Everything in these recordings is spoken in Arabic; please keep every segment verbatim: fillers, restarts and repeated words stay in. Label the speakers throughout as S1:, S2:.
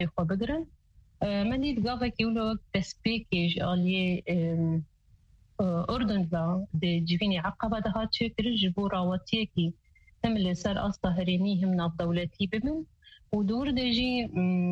S1: خو بگرن منی دگاوه که اولو تسبیکیش آلیه أردن لا دي جيفيني عقبة ده هاتشي كرج بوراواتيه كي تمل سر أصلا هريني هم ناف دولتي بمن ودور دجي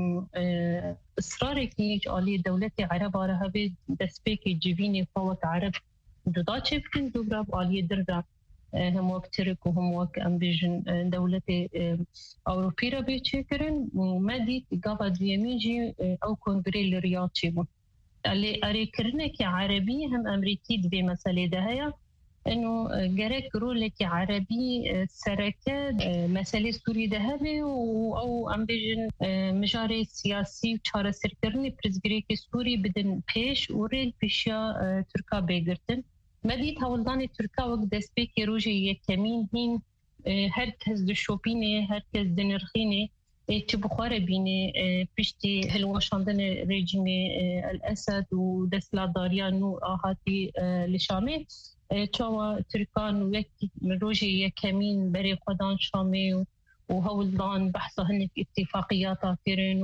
S1: إصراري كي على دولتي عرب على هبي دسبيكي جيفيني فوت عرب دضاتشي بكن دورا على درا هم وقت ترك وهم وقت أمبيجن دولتي أوروبية بيتشكرن ومادي قابد بيميجي أو كونغري الرياضي اللي أريكرنا كعربي هم أمريكي دبي مسألة دهيا إنه جرك رولك عربي سركة مسألة سوري دهبي أو أمبيجن مجاري سياسي وشارة سركرني برزجريك سوري بدن بيش وريل بيشيا تركا بيجرتن مديت هولداني تركا وقت دسبيكي روجي يكمين هين هركز دشوبيني هركز دنرخيني تبخار بيني بيشتي هالواشندن ريجيم الأسد ودسلا داريانو آهاتي لشامي تشوا تركان ويكي روجي يكمين بري قدان شامي وهولدان بحثهن في اتفاقيات كيرين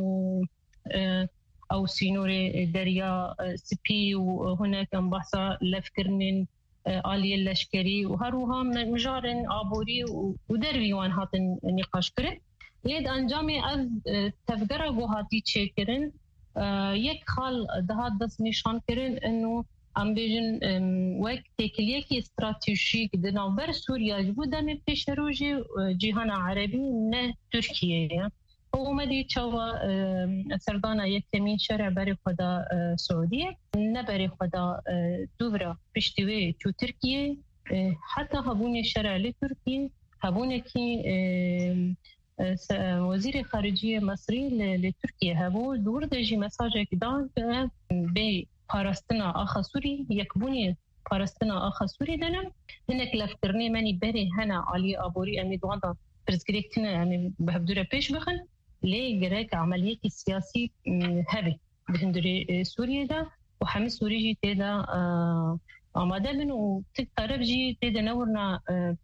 S1: أو سينوري دريا سبي وهناك بحثة لفكرنين آلية اللشكري وهروها مجارن عبوري ودروي وان هاتن نقاش كرين يد أنجامي از تفجر جوهاتي تشكرن يك خال ده دس نشان كرن إنه أم بيجن وقت تكليكي استراتيجيك دنابر سوريا جبودا نبتش روجي جهان عربي نه تركيا هو مدي تشوا سردانا يكمين شرع بري خدا سعودية نبري خدا دورا بشتوي تو تركيا حتى هبوني شرع لتركيا هبوني كي وزير خارجية مصري لتركيا هبو دور دجي مساجة كدان بي بارستنا آخا سوري يكبوني بارستنا آخا سوري دنم هناك لفترني ماني بري هنا علي أبوري أمي دواندا برزقريكتنا يعني بهبدورة بيش بخن ليه جراك عملية السياسي هبي بهندوري سوريا دا وحمي سوري جي تيدا آماده من وتقرب جي تيدا نورنا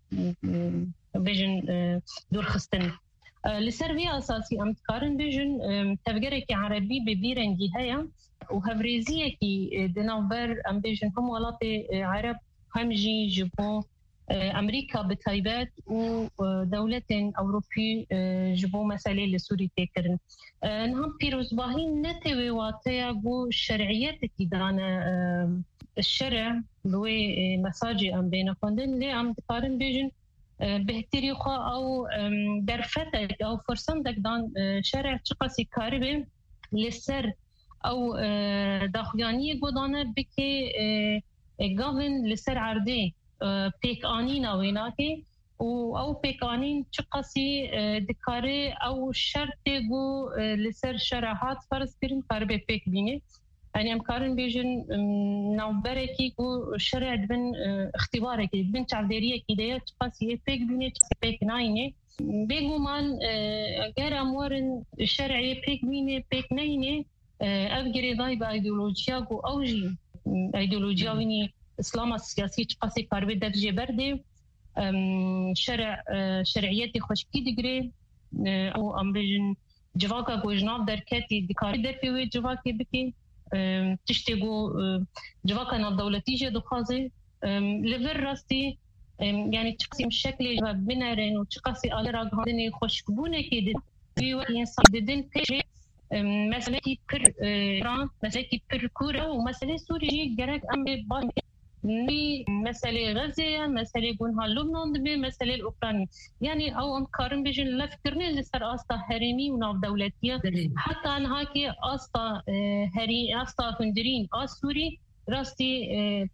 S1: بيجن دور خستن لسربيا أساسي أمتكارن بيجن تفجرك عربي ببيرنجي هيا وهفريزية كي دنابر أم بيجن هم ولاتي عرب هم جي جبو أمريكا بتايبات ودولة أوروبي جبو مسألة لسوري تكرن نهم بيروز باهين نتوي واتيا جو الشرعيات كي دانا الشرع بوي مساجي أم بين كندن لي أمتكارن بيجن بهتري خا أو درفتك أو فرصندك دان شرع تقاسي كاربه لسر أو داخلانية قدانة بكي قاون لسر عردي بيك آنينا ويناكي أو بيك آنين تقاسي دكاري أو شرطي قو لسر شرعات فرص كرن كاربه بيك بيني يعني أمكارن بيجن نوبركي كو شرع دبن اختبارك دبن تعذيرية كده تقاسي بيك بيني بيك ناينة بيجو مان غير أمورن شرعية بيك بيني بيك ناينة أفجري ضاي بأيديولوجيا كو أوجي أيديولوجيا ويني إسلام السياسي تقاسي كاربي دفجي بردي شرع شرعيتي خشكي دقري أو أم بيجن جواكا كو جناب دركاتي دكاري درفي جواكي بكي تشتغو جواكنا الدولتية دخازي لفر راستي يعني تقسيم الشكل بنارين وتقاسي آل راقهاني خوشكبونة كده في وقت ينصددين كي مسألة بر إيران مسألة بر كورة ومسألة سوريا جرك أم ببان ني مسألة غزة مسألة قنها لبنان دبي مسألة الأوكرانية يعني أو أم كارم بيجن لفكرني اللي صار أستا هرمي وناف دولتية حتى أنها كي أستا هري أستا فندرين أسوري راستي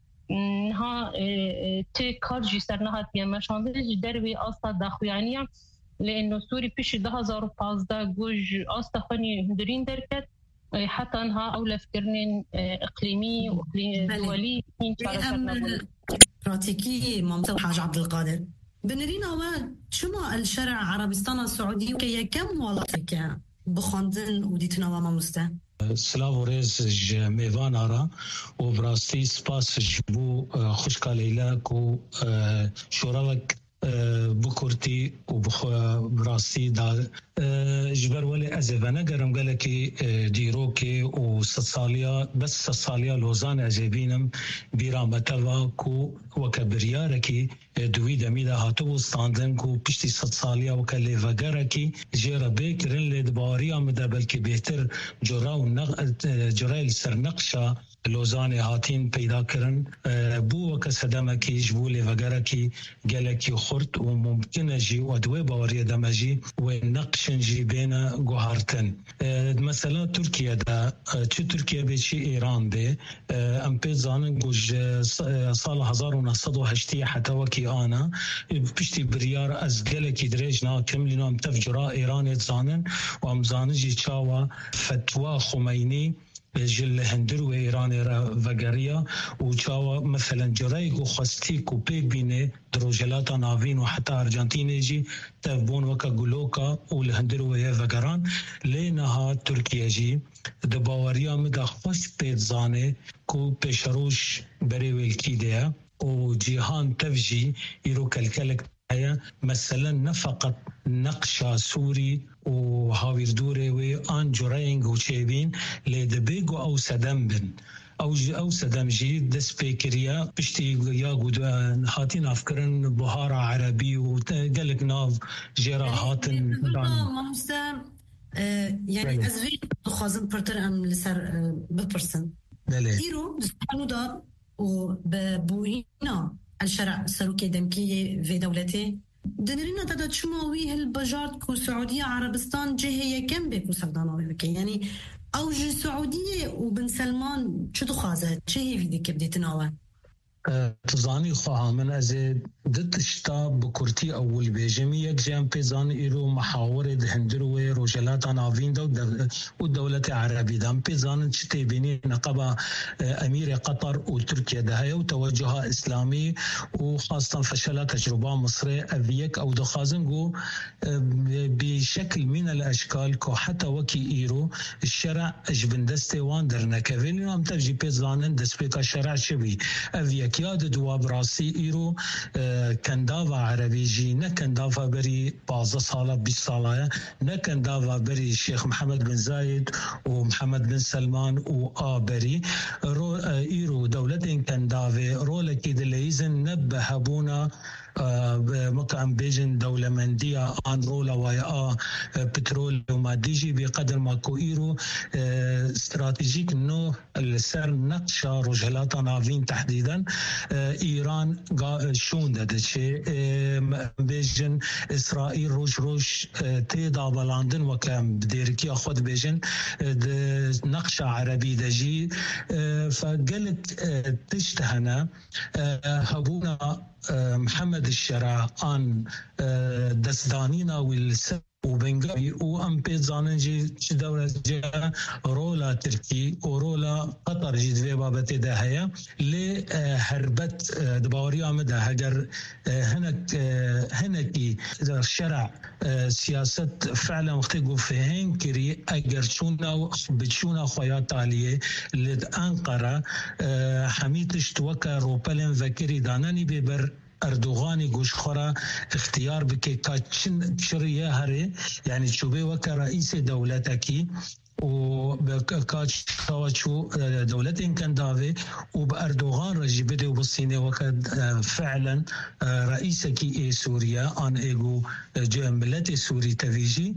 S1: نها تكارجي سرناها تيا مشاندج دربي أستا داخويانية لأنه سوري بيش ده هزار وبازدا جوج أستا خاني هندرين دركت حتى أنها أولى فكرنين إقليمي وإقليمي دولي
S2: براتيكي ممثل حاج عبد القادر بنرينا ما شما الشرع عربستان السعودي وكي كم والله بخاندن وديتنا وما مسته
S3: سلاو ريز ميفان آرا وبراستي سباس جبو خوشكا ليلاك و شورالك بكورتي وبراستي دا جبر ولا أزفنا قرم قالك ديروكي وصاليا بس صاليا لوزان أزبينم برامتها كو وكبرياركي دويدا ميدا هاتو ستاندن كو بشتي صاليا وكالي فقركي جيرا بيكرن لدباريا مدا بلكي بيهتر جراو نق... جرايل سرنقشا لوزاني هاتين پیدا کرن بو وکا صدمکی جبولی وگرکی گلکی خورد و ممکنه جی و دوی باوری دمجی و نقشن جی بین گوهارتن مثلا ترکیه دا چه ترکیه بی چه ایران بی ام پی زانن گوش سال هزار و نهصد و هشت حتی وکی آنا پشتی بریار از گلکی دریج نا کملینا ام تفجرا ایران زانن و ام زانن جی چاوا فتوى خمینی جل هندر و ایران وگریا و چاوا مثلا جرایق و خستیک و پیک بینه دروجلات ناوین و حتی ارجنتینی جی تفبون وکا گلوکا و الهندر و وگران لینها ترکیه جی دباوریا مدا خوش پید زانه کو پیشروش بری ویلکی دیا و جیهان تفجی ایرو کلکلک هيا مثلا نفقط نقشة سوري وهاوير دوري وان جورينغ وشيبين لدبيغو او سدمبن او او سدمجي دسبيكريا بشتي يا غود هاتين افكرن بهارة عربي وقالك ناف جيرا هاتن
S2: مامسا يعني ازوي خازن برتر ام لسر ببرسن ديرو دسبانو دا وببوينا الشرع سروكي دمكية في دولتي دنرينا تدا تشماوي هالبجارد كو سعودية عربستان جهية كم بيكو سرداناوي بكي يعني أو جي سعودية وبن سلمان شو تخازة شهي في دي كبدي تناوى
S3: تزاني خواها من أزيد ضد شتاب بكورتي أول بيجمي يك جام بيزان إيرو محاورة دهندروي روجلات نافين دو والدولة العربية دام بيزان شتي بيني نقبة أمير قطر وتركيا دهية وتوجهها إسلامي وخاصة فشلها تجربة مصرية أبيك أو دخازنجو بشكل من الأشكال كو حتى وكي إيرو الشرع أجبندستي واندرنا كفيلي نام تفجي بيزان دسبيكا الشرع شبي أبيك ياد دواب راسي إيرو كندافا عربي جي نكندافا بري بعض صالة بالصلاة نكندافا بري الشيخ محمد بن زايد ومحمد بن سلمان وآبري رو إيرو دولتين كندافي رولكي دليزن نبه بونا مكان بيجن دولة مندية عن رولا ويا بترول وماديجي بقدر ما كويرو استراتيجيك انه السر نقشة رجلات نافين تحديدا ايران شون ده شيء بيجن اسرائيل روش روش تيدا بلاندن وكام بديركي اخذ بيجن نقشة عربي دجي فقلت تشتهنا هبونا محمد الشرع عن دستانينا والسر وبنغاوي وام بيزانن جي دولة جا رولا تركي ورولا قطر جي دوي بابتي ده هيا لهربت دباوريا مده هجر هنك هنكي الشرع سياسة فعلا مختقو فهين كري اگر شونا بتشونا خويات عالية لأنقرة حميتش توكا روبلن ذكري داناني ببر اردوغاني گوش خورا اختيار بكي كاتشن شريه هري يعني تشوبي وكا رئيس دولتكي وبكاتش كاوتشو دولتين كان دافي وبأردوغان رجي بدي وبالصيني وكاد فعلا رئيسكي اي سوريا ان ايغو ملتي سوري تفيجي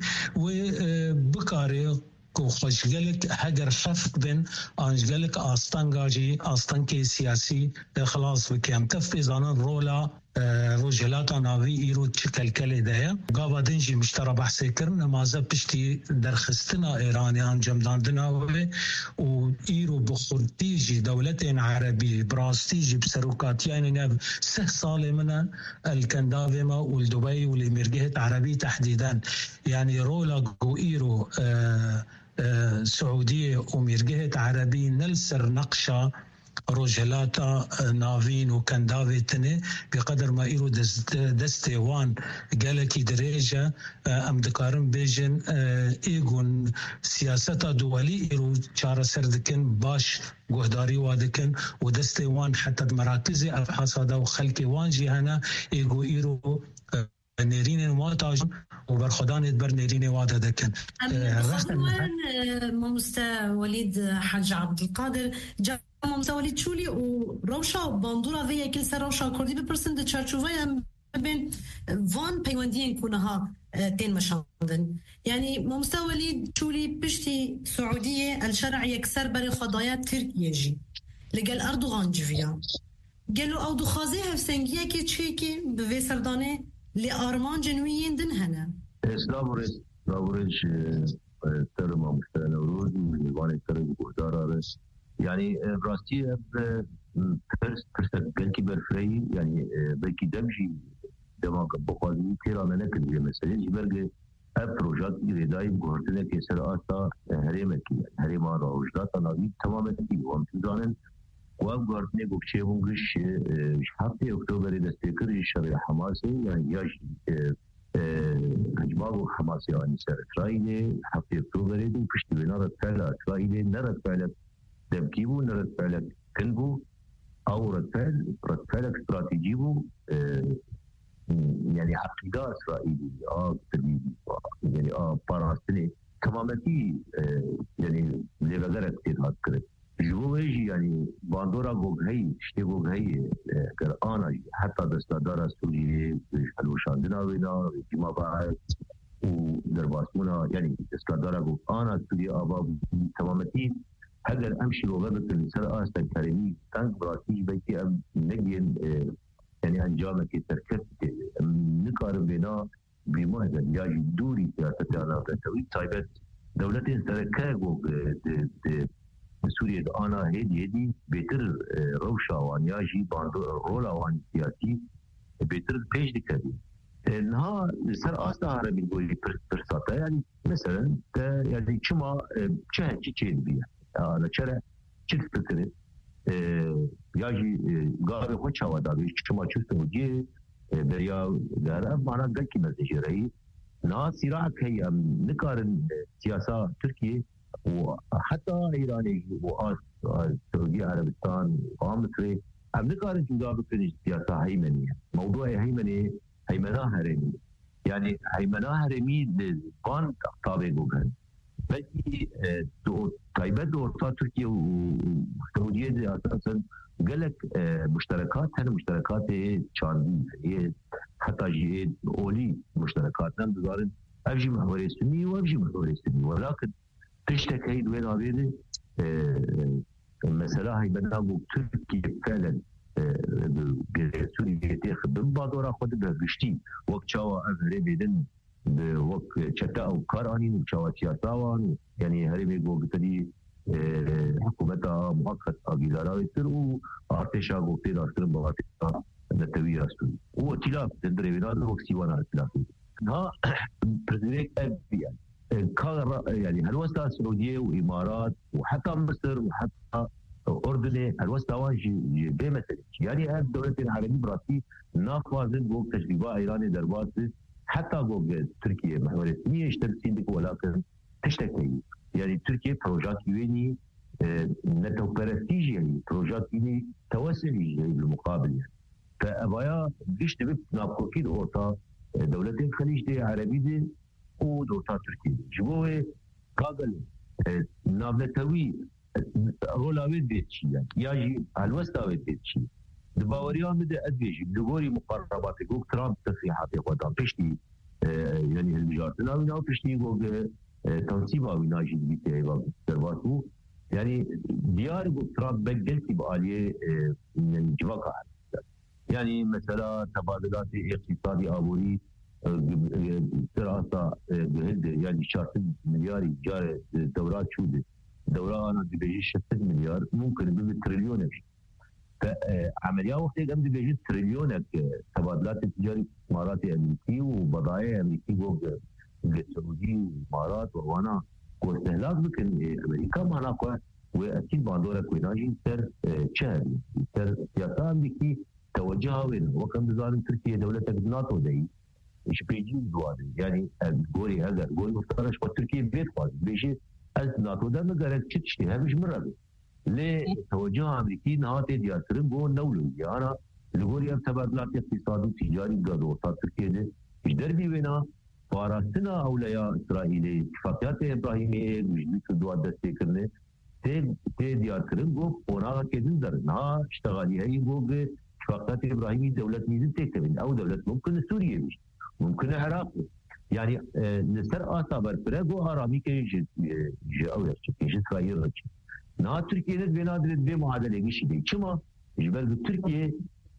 S3: وبكاري کو خوشگلک هگر خفت بن آنجگلک آستانگاجی آستانکی سیاسی خلاص بکیم تفیزانن رولا روجلاتا ناوی ایرو چکلکل ده گاوا دنجی مشترا بحثی کرن مازه پشتی درخستنا ایرانیان جمداندنا و ایرو بخورتیجی دولتین عربی براستیجی بسروکاتیان ناب سه سال من الكندافي ما والدبي والإميرجيت عربي تحديدا يعني رولا جو إيرو آه آه سعودية وميرجيت عربي نلسر نقشة روجلاتا نافين وكندافيتني بقدر ما إيرو دست دستيوان قالكي دريجة أم دكارن بيجن إيجون سياسة دولي إيرو شارة سردكن باش قهداري وادكن ودستيوان حتى مراكزي أبحاث هذا وخلقي وان جهنا إيجو إيرو نيرين واتاج وبرخدان يدبر نيرين واد دكن
S2: ممستا وليد حاج عبد القادر جا ممستا وليد شولي وروشا باندورا في كل سر روشا كردي ببرسنت تشارشوفيا بين فان بيواندين كونها تين مشاندن يعني ممستا وليد شولي بشتي سعودية الشرع يكسر بري خضايا تركيا جي لقال أردوغان جفيا قالوا أو دخازيها في سنجيا كي تشيكي بفي سرداني لأرمان جنويين دن هنا
S4: اسلام ورز ورز ترمى مشتغل ورود ويواني ترمى بوهدار رز يعني براستي فرس فرس بلكي برفري يعني بلكي دمجي دماغ بقاضي تيرا منك المسألة جبرج بروجات إداري بقولنا كسر آسا هريمكي هريما راوجدات نبي تماما تيجي وامتزانن وابقارتني بوكشي بونغش حتى أكتوبر دستيكر شرع حماس يعني ياش هجماء حماس يعني سر إسرائيل حتى أكتوبر دو كشت بنارد فعل إسرائيل نرد فعل دمكيبو نرد فعل كنبو أو رد فعل رد فعل استراتيجيبو يعني حقيقة إسرائيلي آه يعني آه باراستني تمامتي يعني اللي بقدر كتير هاد كده جوهي يعني باندورا بوغهي شتي بوغهي كرآنا حتى دستادارا سوريا حلوشاندنا وينا جما بعد ودرباسمونا يعني دستادارا بوغانا سوريا آبا تمامتي هذا أمشي وغبت النساء آستا كريمي تانك براتيج بيتي أم نجين يعني أنجامك تركت نقارن بنا بمهزة ياجي دوري سياسة أنا بتوي طيبت دولتين سركاغو سوريا أنا هدي هدي بيتر روشا وان ياجي باندو رولا وان سياسي بيتر بيش دكتي إنها سر أصلا عربي بيقولي برساتا يعني مثلا يعني كما شهر تشين بيها أنا شرع شفت فكرة ياجي قاري خوش هوا دابي كما شفت وجه بريا دارا معنا قال كي مزجري نا صراع كي نقارن سياسة تركيا وحتى إيراني وسعودية عربستان ومصر أم نقارن جدا بكل سياسة هيمنية موضوع هيمنية هيمنة هرمي يعني هيمنة هرمي لقان طابق وكان بلكي طيبة دورتا تركيا وسعودية أساسا قالك مشتركات هنا مشتركات شاندي هي حتى جهاد أولي مشتركات نم بزارن أبجي محوري سني وأبجي محوري سني ولكن تشتكي دوين عبيدي المسألة هي بنابو تركيا فعلا سوريا تخدم بعضورا خود بهشتي وقت شاوى أفري بيدن وقت شتاء أو كاراني وشاوى سياساوان يعني هرمي قوة حكومتها مؤقت أجيلارا يصير وارتشا قوتي دارتر بغاتها نتوي رسول هو ائتلاف تدري بنا وكسيوانا ائتلاف ها برزيليك أبي كار يعني هالوسطى السعودية وإمارات وحتى مصر وحتى أردن هالوسطى واجي بمثل يعني هذه الدولة العربية براسي نافذين بوق تجربة إيراني دربات حتى بوق تركيا محورية نية اشترسين دك ولكن تشتكي يعني تركيا بروجات يويني نتو برستيجي يعني بروجات يويني توسعي بالمقابل يعني فأبايا بيش تبت نابقوكين أوتا دولتين الخليج دي عربي دي ودوتا تركيا جبوه قاقل نابلتوي رولاوي ديتشي يعني ياجي الوستاوي ديتشي دباوريان مدى أدبيجي لغوري مقرباتي قوك ترامب تصريحاتي قدام بيشتي يعني المجارتنا وينا بيشتي قوك تنصيبها ويناجي بيتي ايضا سرباتو يعني ديار قوك ترامب بقلتي بآلية يعني جواكا يعني مثلا تبادلات اقتصادي آبوري دراسة بهد يعني شاطئ ملياري جار دورات شودة دورة أنا بيجي ستة مليار ممكن بيجي تريليون أشي فعملية وقت قام بيجي تريليون تبادلات التجاري إماراتي أمريكي وبضائع أمريكي فوق السعودية والإمارات وأنا واستهلاك بكن أمريكا معنا وأكيد باندورا كويناجي سر شهري سر سياسة أمريكي توجهها وين وكم بزارن تركيا دولة ناتو دي إيش بيجي زوادي يعني قولي هذا قولي مفترش وتركيا بيت خالص بيجي از ناتو ده مقرد تشتهي مش مرة ليه توجه أمريكي نهاتي دياترين بو نولو يعني لغوري ام تبادلات اقتصادي وتجاري قادو وصار تركيا ده إيش دربي وينا فارستنا أولياء إسرائيلي اتفاقيات إبراهيمية مجلس دوات دستي كرنه تي تي دياترين بو قراغا كدن درنها اشتغالي هاي بو اتفاقيات إبراهيمية دولة ميزن تكتبين أو دولة ممكن سوريا مش ممكن العراق يعني نسر آثار برغو آرامی که جه اولیش که جه اسرائیل رچ نه ترکیه نه بنادر به معادله گیشی دی چما جبر ترکیه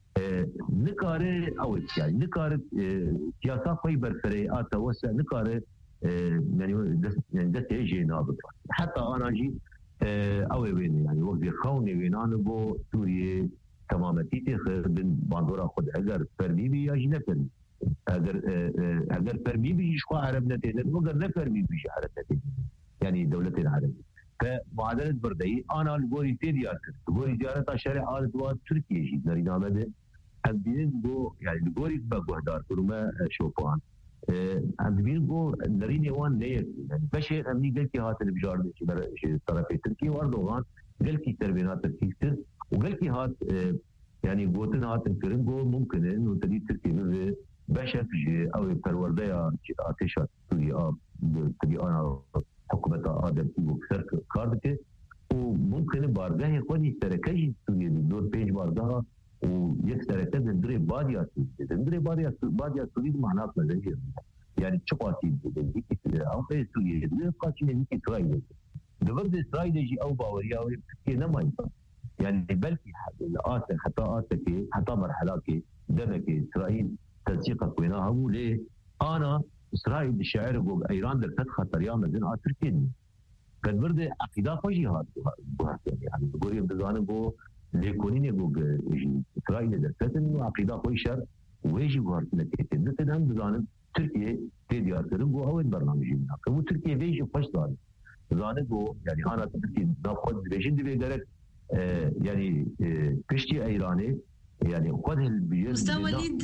S4: نکاره اولی يعني نکاره سیاست خوی برفره آتا وسع نکاره يعني دست دست يجي نابض حتى أنا جي أوي وين يعني وقت خوني وين أنا بو سوريا تماما تيتي خير بن باندورا خد أجر فرمي بي أجي نفرمي اگر اگر فرمی بيجي شو عرب نتيجه مگر نه فرمی بيجي عرب نتيجه يعني دولة العربية فمعادلة بردي أنا الجوري تيديار الجوري زيارة شارع آل دوات تركيا جي نريد عمده هم بين بو يعني الجوري بقوهدار كلما شوفان هم بين بو نريد يوان ليه يعني بشير أمني قال كي هات البجار شيء طرف تركيا واردوغان قال كي تربينات تركيا وقال كي هات يعني قوتن هات الكريم بو ممكن إنه تريد تركيا بشر في أو الپرورده یا آتشات توی آب توی آن حکومت آدم کی بکسر کار بکه و ممکنه بارگاه خودی سرکشی توی دور پنج بارگاه و یک سرکه دندره بادی آسید دندره بادی بادی آسید معنات نزدیه يعني شو قاسي دي او في سوريا دي قاسي دي اسرائيل دبر اسرائيل يجي او باوريا او كده ما يعني بلكي الآثر حتى آثر حتى مرحلة دمك إسرائيل تنسيقك وينها هو ليه أنا إسرائيل الشاعر يقول إيران در فتح طريقة مدن تركيا كان برد عقيدة فجي هذا يعني يقول يبدأ بو ليكونين يقول إسرائيل در فتح عقيدة فجي شر ويجي بوهر نتيجة نتيجة هم بزانب تركيا تديار كرم بو أول برنامجي هناك كمو تركيا بيجي فش ضارب زانب بو يعني أنا تركيا ناخد بيجين دي بيقدرك آه يعني آه كشتي إيراني يعني خد البيجين
S2: أستاذ وليد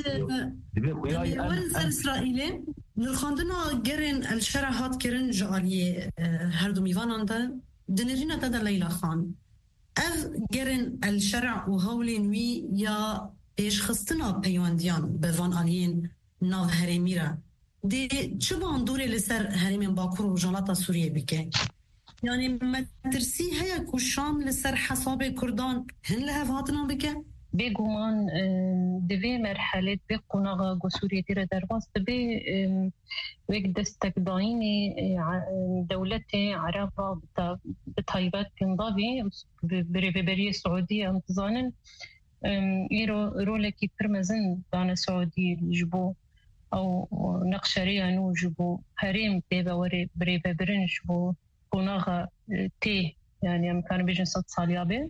S2: ورد إسرائيلي للخاندنا جرن الشرع هات كرن جعلي هردو ميوان ده دنرينا تدا ليلى خان أف جرن الشرع وهولين وي يا إيش خصتنا بيوانديان بفان آلين ناف هرميرا دي چبان دوره لسر هرمين باكور وجالاتا سوريا بكي يعني ما ترسي هيا كو شام لسر حساب كردان هن لها فاتنا بكي
S1: بيقومان دبي مرحلة بقناغا قسورية تيرا درباس دبي ويك دستك دايني دولتي عربة بطيبات كنضابي بريبرية السعودية انتظانا إيرو رولكي برمزن دانا سعودي جبو أو نقشرية نو جبو هريم تيبا وري بريبا برن جبو قناغا تي يعني أمكان بيجن صد صاليابي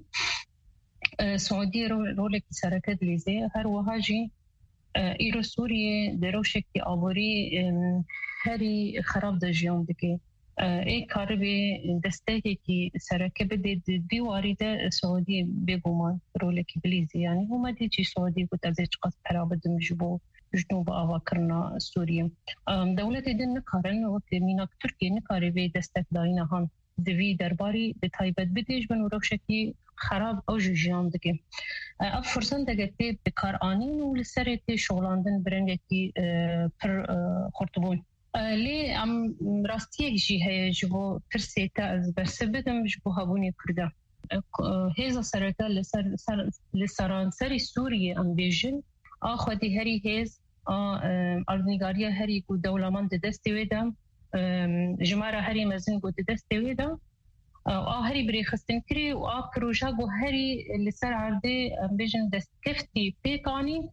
S1: سعودية رولك سركت ليزي هر وهاجي إيرو سوريا دروشك أبوري هري خراب دجيون دكي إيه كاربي دستاكي كي سركة بدي ديواري دا سعودية بيقومان رولك بليزي يعني هما ديجي سعودية وتازيج قصد حرابة دمجبو جنوب أواكرنا سوريا دولة دين نكارن وقت ميناك تركيا نكاربي دستاك داينا هان دوی درباری بتایبت بدیش بن وروشکی خراب او جیان دگه اف فرصت دگه بکار آنین و لسرتی شغلاندن برنگی پر خورتبون لی ام راستیه جی هی جبو ترسیتا از برسبتم جبو هبونی کرده هیزا سرکا لسر لسران سری سوریه ام بیجن آخوادی هری هیز اردنگاریه هری کو دولمان دستی ویدم جمارة هري مزن قد دستي ويدا آه هري بري خستن كري وآه بروجا قو هري اللي سر عردي بيجن دست كفتي بيقاني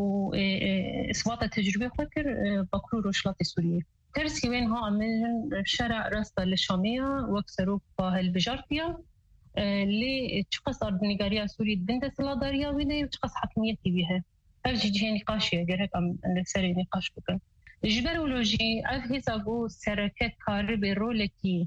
S1: وإثبات تجربة فكر بكرو روشلات سوريا ترسي وين ها من شارع راستا للشامية وكسروا بهالبجارتيا اللي تشخص أردنيقاريا سوريا بنت سلاداريا ويني وتشخص حكميتي بها أرجي جي نقاشية قرهك أم سري نقاش بكن جبرولوجي أف هزاقو سركت كارب رولكي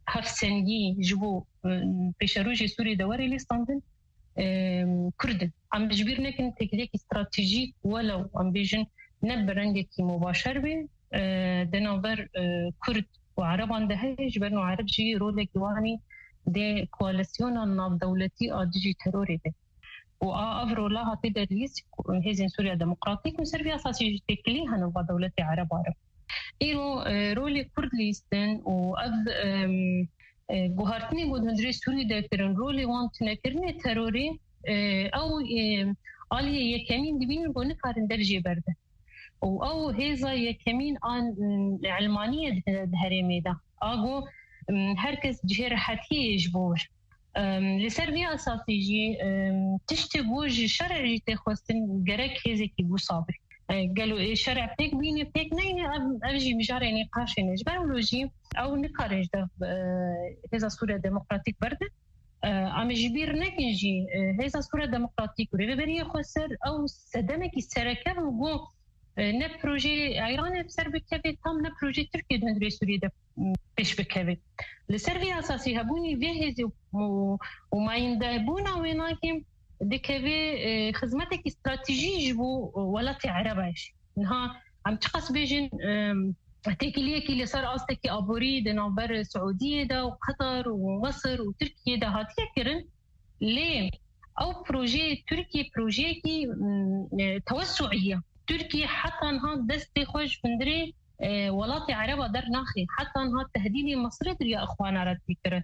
S1: هفسنجي جبو بشروجي سوري دواري لستاندن كردن عم بجبير نكن تكليك استراتيجيك ولو عم بيجن نبرنجك مباشر به دناور كرد وعرب عنده جبرنو عرب جي رولك واني دي كواليسيون الناف دولتي آدجي تروري ده وآفرو لها تدريس هزين سوريا ديمقراطيك وسربيا أساسي تكليها نوبا دولتي عرب عرب إيرو رولي كرد ليستن وأذ جوهرتني بود هندري سوري دكتورن رولي وانت نكرني تروري أو آلية يكمين دبين بونه كارن درجة برده أو هذا يكمين عن علمانية دهرمي ده أجو هركز جهة حتى يجبور لسربيا أساسي تشتبوج شرعي تخوستن جرك هذا كيبو صابر قالوا شرع بيك بيني بيك نيني أجي مجاري نقاش نجبرولوجي أو نقارج ده هذا صورة ديمقراطيك برده عم جبير نكنجي هذا صورة ديمقراطيك وريبريه خسر أو سدمك السركة وجو نه پروژه ایران بسر بکوید هم نه پروژه ترکیه دندری سوریه ده پیش بکوید لسروی اساسی هبونی ویهزی و ماینده بونا ویناکیم دکوی خدمتك استراتیجی جبو ولات عربش نها عم تقص بيجن تكليه كي صار قصدك ابوري دنابر سعوديه ده وقطر ومصر وتركيا ده هاتيه كرن ليه او بروجي تركي بروجي كي توسعيه تركيا حتى انها دستي خوش فندري ولاتي عربة در ناخي حتى انها تهديدي مصر يا اخوانا رد فكرة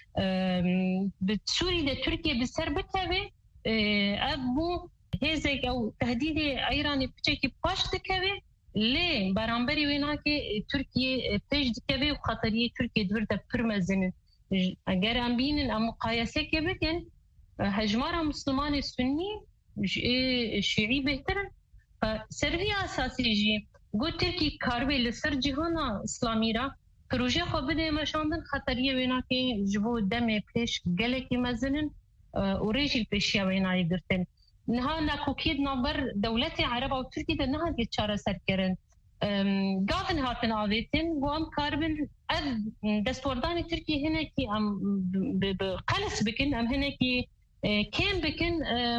S1: بسوري ده تركيا بسر بكبه ابو هزيك او تهديدي ايراني بچكي باش دكبه ليه برانبري ويناكي تركيا بيش دكبه وخطرية تركيا دورده برمزن اگر ام بينن ام مقايسة كبكن هجمارة مسلمان السني شيعي بهترن سروی اساسی جی گو ترکی کاربه لسر جهان اسلامی را پروژه خو بده مشاندن خطریه وینا که جبو دم پیش گله کی مزنن و ریجی پیشیا وینا یگرتن نها ناکوکید نبر دولت عرب او ترکی ده نه دی چاره سر کرن گاون هاتن آویتن و ام کاربن از دستوردان ترکی هنه کی ام قلس بکن ام هنه کی کم بکن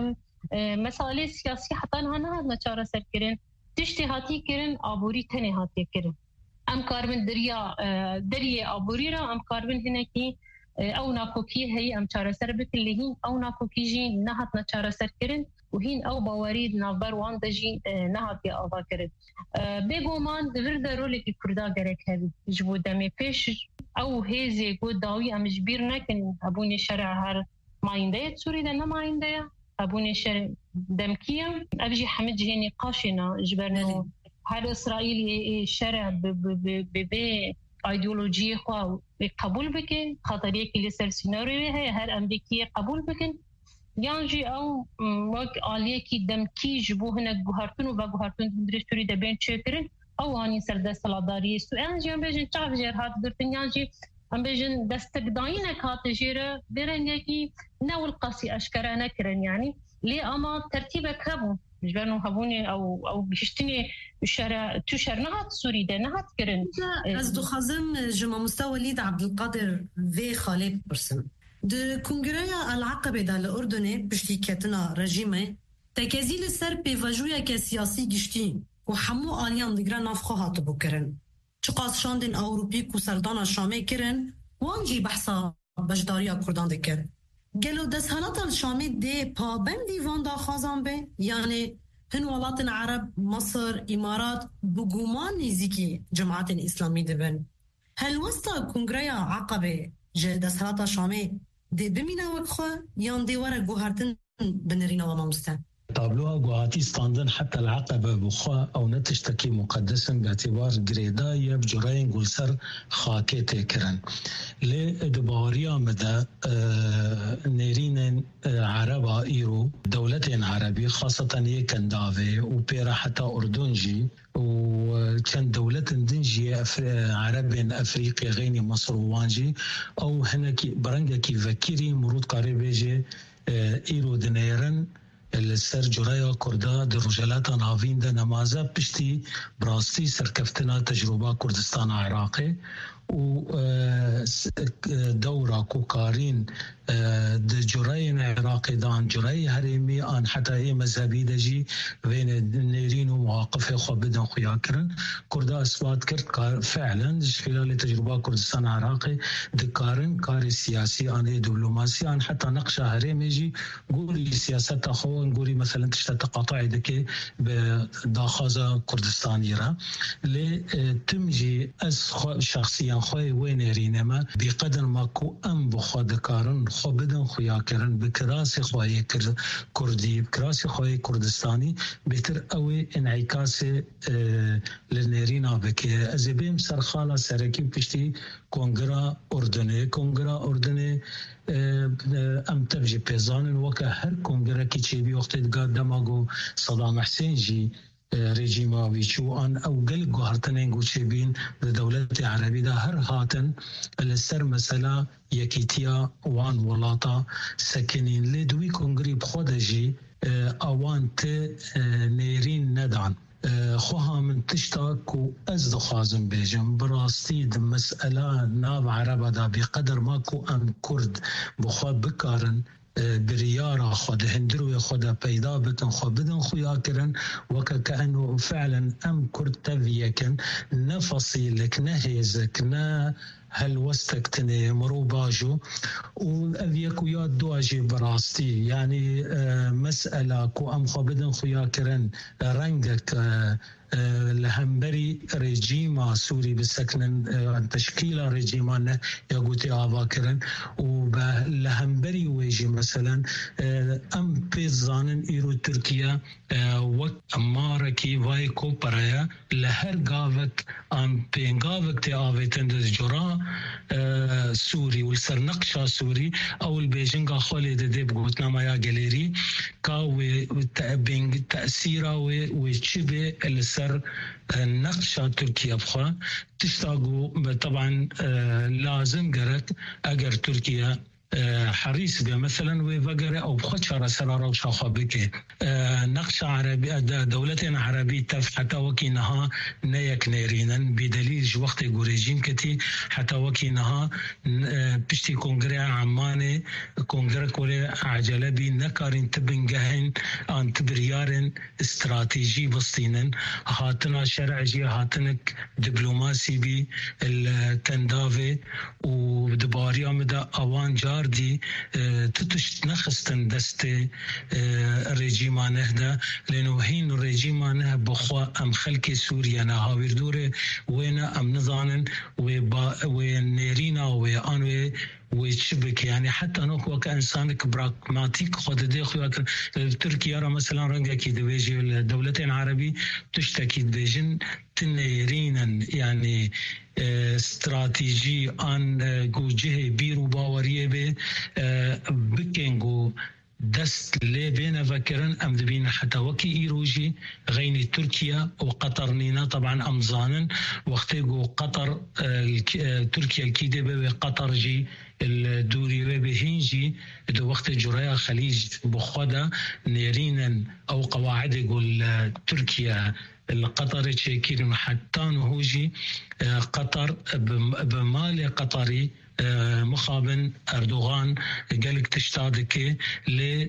S1: مسائل سیاسی حتی نه نه نچاره سر کرن تشتی هاتی کرن آبوری تنه هاتی کرن ام کاربن دریا دریا آبوری را ام کاربن هنه کی او ناکوکی هی ام چاره سر بکلی هین او ناکوکی جی نه هات نچاره سر کرن و هین او باورید نابر وان دجی نه هاتی آوا کرن بگومان دور درولی که کردا گرک هدی جبو دمی پیش او هیزی گو داوی ام جبیر نکن ابونی شرع هر ماینده سوری ده نه ماینده أبوني شر دمكية أبجي حمد جهني قاشنا جبرنا هذا إسرائيل شرع ب ب ب ب أيديولوجية خوا قبول بكن خاطرية كل سر سيناريو هي هر أمريكية قبول بكن يانجي أو وق عالية كي دمكي جبوهنا جهرتون وبجهرتون درستوري دبين شكرن أو أني سرد سلاداري سؤال جام بيجن تعرف جر هاد درتن يانجي أم بيجن دستقداينك هاتجيرة برنجي ناول قاسي أشكرا نكرن يعني ليه أما ترتيبك هبو جبرنو هبوني أو أو بيشتني الشارع تشر نهات سوري ده نهات كرن
S2: أصدق خازم جمع مستوى وليد عبد القادر في خالد برسم د كونغريا العقبة ده الأردن بشتيكتنا رجيمة تكازيل السر بيفاجويا كسياسي جشتين وحمو آليان دقران نافخو هاتبو كرن چقاس شاندن أوروبي كسردان شامي كرن وانجي بحثا بجداريا كردان دكر قالوا دسهلات الشامي دي پابندی واندا خازان به یعنی هن ولات عرب مصر امارات بگومان نزیکی جماعت اسلامی دبن هل وستا کنگریا عقبه جه دسهلات الشامي دي بمينا وكخو يان دي ورا جوهرتن بنرينا ومامستان
S3: طابلوها جوهاتي ستاندن حتى العقبة بخوا أو نتشتكي مقدسا باعتبار جريداية بجراين قلسر خاكيتي كرن لدباريا مدى نيرين عربا إيرو دولتين عربي خاصة يكن دافي وبيرا حتى أردنجي وكان دولة دنجي عربين أفريقيا غيني مصر وانجي أو هناكي برنجا كي فكيري مرود قريبيجي إيرو دنيرن السر جرايا كردا درجلات نافين ده نمازة بشتي براستي سركفتنا تجربة كردستان عراقي ودورة كوكارين جرين عراقي دان جري هريمي أن حتى هي مذهبي دجي بين النيرين ومواقف خو بدن خياكرن كردا إثبات كرت فعلا خلال تجربة كردستان عراقي دكارن كاري سياسي أن دبلوماسي أن حتى نقش هريمي جي قولي سياسة خو نقولي مثلا تشتا تقاطع دكي بداخازة كردستاني را لتمجي أس شخصيا خوي وين رينما بقدر ما كو أم بخوا دكارن خو بدن خياكرن بكراسي خوي كردي بكراسي خوي كردستاني بتر قوي انعكاس اه للنيرينا بكي ازبيم سرخاله سركي بشتي كونغرا اردني كونغرا اردني اه ام تبجي بيزان وكا هر كونغرا كي تشي وقت دماغو صدام حسين جي ريجيماوي شو أن أو قل جوهرتنين جوشيبين لدولة عربية ده هر هاتن السر مسألة يكيتيا وان ولاتا سكنين لدوي كونغري بخودجي أوان ت نيرين ندعن خوها من تشتاك وأزد خازم بيجم براستي مسألة ناب عربة ده بقدر ماكو أم كرد بخوا بكارن بريارة خود هندرو خود پیدا بتن خود بدن خویا کرن وكأنه فعلا أم كرد تفيكن نفصي لك نهيزك نا هل وستكتني مروباجو وأذيك ويا دواجي براستي يعني مسألة كو أم خود بدن خويا کرن رنگك لهمبري ريجيما سوري بسكن تشكيلة ريجيما يقولي آباكرن ولهمبري ويجي مثلا أم بيزانن إيرو تركيا وماركي وايكو برايا لهر قاوك أم بينقاوك تي آبيتن دز جرا سوري والسرنقشا سوري أو البيجنغا خولي دي بقوتنا مايا جاليري كاوي تأثيرا ويشبه السر نقشة تركيا بخوا تشتاقوا طبعا لازم قرأت أجر تركيا حريص به مثلا وفقرة أو بخشرة سرارة وشاخة بك نقشة عربية دولتين عربية تف حتى وكينها نيك نيرينا بدليل وقت جوريجين كتي حتى وكينها بشتي كونغريا عماني كونغريا كوري عجلة بي نكارين تبنجهن عن تبريارن استراتيجي بسطينا هاتنا شرعجي هاتنك دبلوماسي بي التندافي ودباريا مدى أوان جار دي تتش نخستن دست ريجيمانه ده لأنه هين ريجيمانه بخوا أم خلق سوريا نهاوير دوره وين أم نظانن ونيرينا وانوي ويشبك يعني حتى نوك وكإنسانك براغماتيك خود دي خويا تركيا را مثلا رنگا كي دبيجي الدولتين عربي تشتكي دبيجن تنيرينا يعني استراتيجي ان جو جهه بيرو باوريه به بكينغو دست لي بين فكرن ام دبين حتى وكي ايروجي غيني تركيا وقطر نينا طبعا امزانن وقتيغو قطر تركيا الكيده بقطر جي الدوري بهينجي دو وقت جرايا خليج بخودا نيرينا او قواعد يقول تركيا القطري تشيكين حتى نهوجي قطر بمال قطري مخابن أردوغان قالك تشتادك ل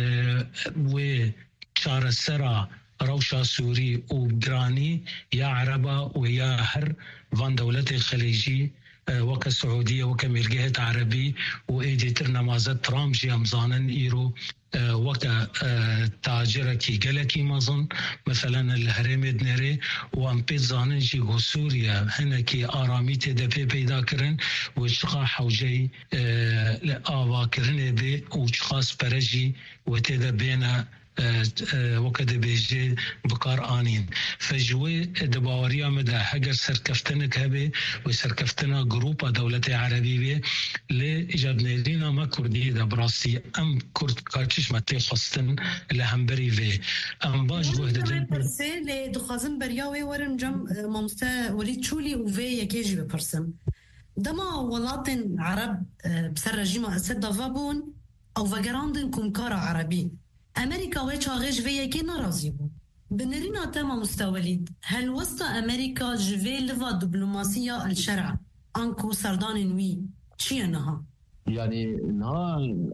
S3: وشار السرا روشا سوري وجراني يا عربة ويا هر فان دولتي الخليجي وكالسعودية وكملقية عربي وإيديتر نمازات ترامب جي أمزانا إيرو وكا تاجركي قلكي مظن مثلا الهرم دنري وان بيزانن جي سوريا هناكي آراميتي دفي بيدا كرن وشقا حوجي آوا كرن بي وشقاس برجي وتدا بينا وكذا بيجي بقار آنين فجوي دباوريا مدى حجر سركفتنك هبه وسركفتنا جروبا دولة عربية لإجابنا لنا ما كردي دا براسي أم كرد كارتش متى خاصتن لهمبري في أم باج وحدة
S2: دل برسي لدخازم برياوي ورم جم مامستا وليد شولي وفي يكيجي ببرسم دما ولاتن عرب بسر رجيمة أسد دافابون أو فقراندن كمكارا عربي أمريكا ويتشاغيش في يكي نرازي بو بنرينا تاما مستوليد هل وسط أمريكا جفي لفا دبلوماسية الشرع أنكو سردان وي شيء نها
S4: يعني نها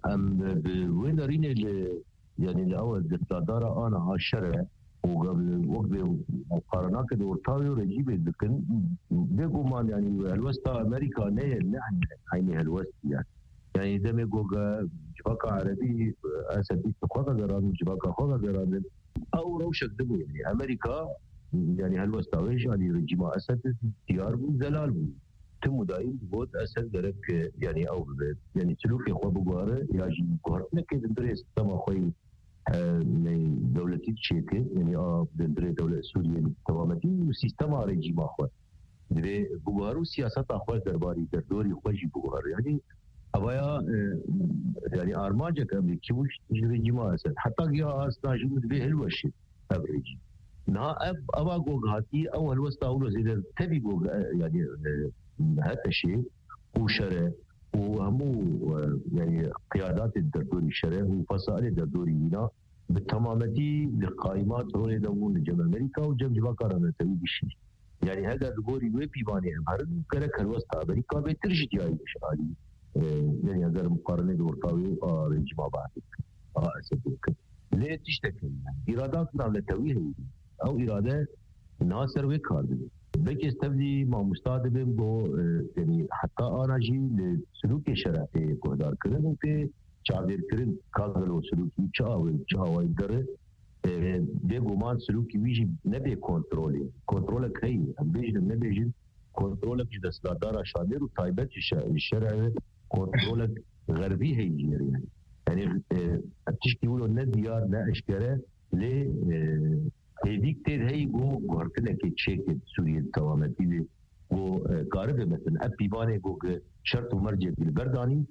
S4: وين دارين يعني الأول دكتاتورة أنا عشرة وقبل وقت مقارنة كده ورطاوي ورجيبه لكن بيقو مان يعني الوسطى أمريكا نيه نحن عيني الوسط يعني يعني ده ميقو جباكة عربي أسدي تخوضا قران جباكة خوضا قران أو روشك دبو يعني أمريكا يعني هالوسطى ويش يعني رجيما أسد تيار بو زلال بو تم دائم بود أسد درك يعني أو يعني سلوك يخوض بقواره ياجي بقواره لكن دريس تما خوي دولتي تشيكي يعني اه دندري دولة سوريا تمامتي وسيستم رجيم اخوة دي بوغارو سياسات اخوة درباري دردوري خوشي بوغار يعني ابايا يعني ارماجك امريكي وش رجيم اسد حتى قيا اسنا جمد به الوشي ابريجي نا اب ابا قوغاتي اول وسط اولو زيدر تبي قوغ يعني هذا الشيء وشرع وهمو يعني قيادات الدردوري الشرعي وفصائل الدردوري هنا بالتمامتي لقائمات رولي دون جم امريكا وجم جباكا رانتوي بشي يعني هذا الدوري وي بيباني امهرن كرك الوسط امريكا بترجي جاي شعالي يعني هذا المقارنه دورتاوي اه رجما بعد اه اسدك ليه تشتكي يعني ارادات رانتوي او اراده ناصر وكارد بيك استبدي مع مستعد بو يعني حتى انا جي لسلوك الشرعي قدر كرن وكي چاویر کرن کاغل و سلوکی چاوی چاوی داره ده گمان سلوکی ویجی نبی کنترلی کنترل کی هم بیش نبیجن کنترل کی دستدار شامل و تایبت الشرع کنترل غربی هی يعني يعني تشكي يقولوا ان ديار لا اشكره ل هذيك تر هي جو غرتنا كي تشيك سوريا توامتي و قارب مثلا ابي باني جو شرط ومرجع بالبرداني